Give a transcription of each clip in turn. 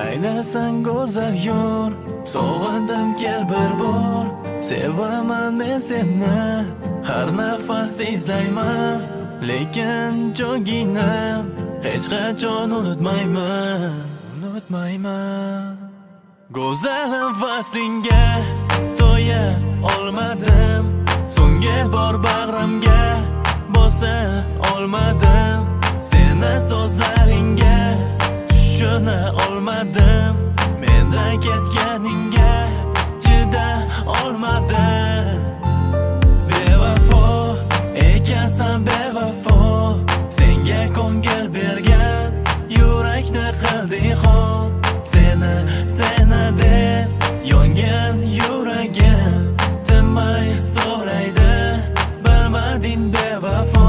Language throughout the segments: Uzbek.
aylasan go'zal yo'l. Sog'indim kel bir bor, sevaman men seni, har nafas izlayman, lekin jo'ginam hech qachon unutmayman. Go'zalim faslingga to'ya olmadim, so'nggi bor bag'rimga bosa olmadim, seni so'zlaringga tushuna olmadim, mendan ketganingga chida olmadim. Bevafo ekansan bevafo, senga ko'ngil bergan yurakni qilding xon, seni deb yongan yuragim tinmay so'raydi, bilmading bevafo.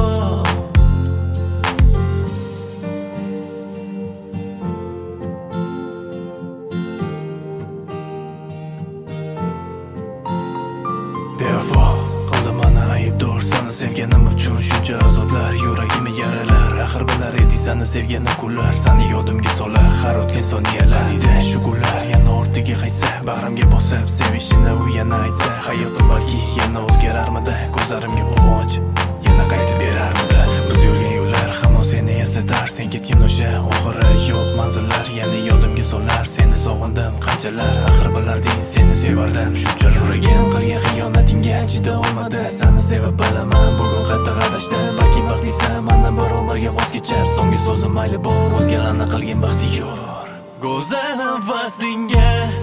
Bevafo qildim mana aybdor, seni sevganim uchun shuncha azoblar, yuragimni yaralar. Axir bilar eding seni sevgani kunlar, seni yodimga solar har o'tgan soniyalar. Shu kunlar yana ortiga qaytsa, bag'rimga bosib sevishini u yana aytsa, hayotim balki yana o'zgararmidi, ko'zlarimga quvonch yana qaytib berarmidi. Biz yurgan yo'llar hamon seni eslatar, sen ketgan o'sha oxiri yo'q manzillar yana yodimga solar. Seni sog'indim qanchalar, axir bilarding seni sevardim shunchalar. Yuragim qilgan xiyonatingga chida olmadi, seni sevib bilaman bugun qayta adashdim. Balki baxtlisan mendan bir umrga voz kechar, so'nggi so'zim mayli bor, o'zgalarni qilgan baxti yo'q. Go'zalim faslingga